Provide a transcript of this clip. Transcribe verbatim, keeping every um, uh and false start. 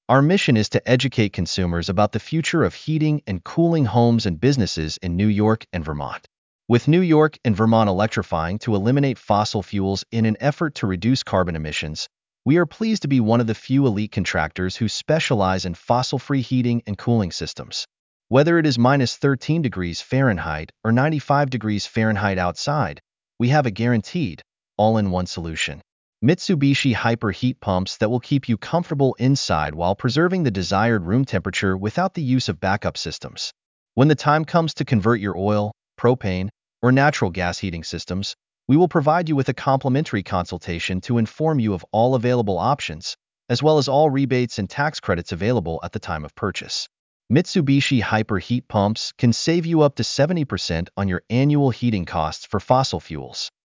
Our mission is to educate consumers about the future of heating and cooling homes and businesses in New York and Vermont. With New York and Vermont electrifying to eliminate fossil fuels in an effort to reduce carbon emissions, we are pleased to be one of the few elite contractors who specialize in fossil-free heating and cooling systems. Whether it is minus thirteen degrees Fahrenheit or ninety-five degrees Fahrenheit outside, we have a guaranteed, all-in-one solution. Mitsubishi Hyper heat pumps that will keep you comfortable inside while preserving the desired room temperature without the use of backup systems. When the time comes to convert your oil, propane, or natural gas heating systems, we will provide you with a complimentary consultation to inform you of all available options, as well as all rebates and tax credits available at the time of purchase. Mitsubishi Hyper heat pumps can save you up to seventy percent on your annual heating costs for fossil fuels.